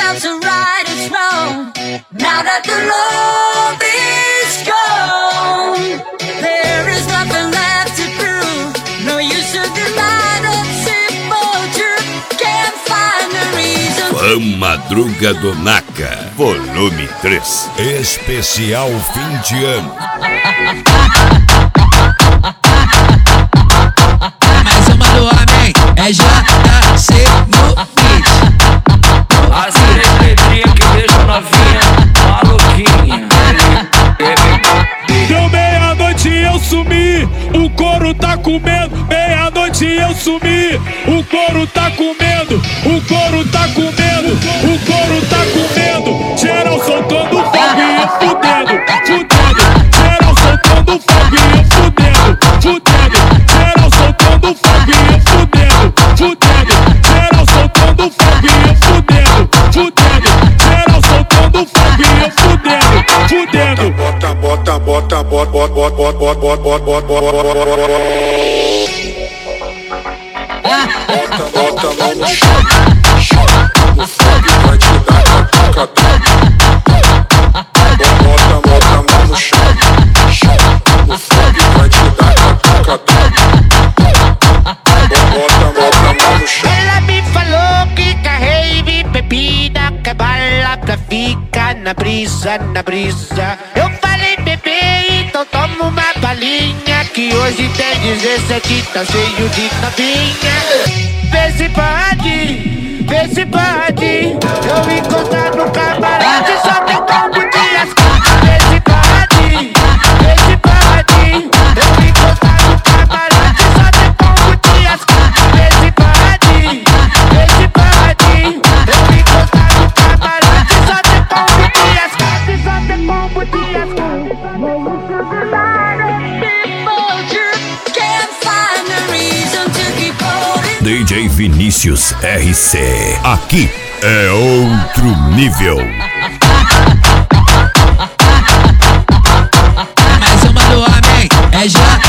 yourself to right is wrong. Now that the love is gone, there is nothing left to prove. No use to deny the simple truth. Can't find a reason. Madruga do Naka, volume 3. Especial fim de ano. Mais uma do homem, é JC no beat. As três letrinhas que deixam novinha maluquinha. Deu meia-noite eu sumi, o couro tá comendo. Meia-noite eu sumi, o couro tá comendo. O couro tá comendo, o couro tá comendo. Geral soltando fogo e eu fudendo, fudendo. Geral soltando fogo e eu fudendo, fudendo. Geral soltando fogo e eu fudendo, fudendo. Geral soltando fogo e eu fudendo, fudendo. Geral soltando fogo e eu fudendo, fudendo. Bota, bota, bota, bota, bota, bota, bota, bota, bota, bota, bota, bota a mão no chão. O fogo vai te dar catucadão. Bota, bota a mão no chão. O fogo vai te dar catucadão. Bota, bota a mão no chão. Ela me falou que carrei bebida, que bala pra ficar na brisa, na brisa. Eu falei, bebê, então toma uma balinha, que hoje tem 17, tá cheio de novinha. Vê se pode, vê se pode. Eu encontrar no camarote, só tem como de ascar. Vê se pode, vê se pode. Eu encontrar no camarote, só tem como de ascar. Vê se pode, vê se pode. Eu encontrar no camarote, só tem como de ascar. Só tem como de ascar. DJ Vinícius RC. Aqui é outro nível. Mais uma do homem, é JC.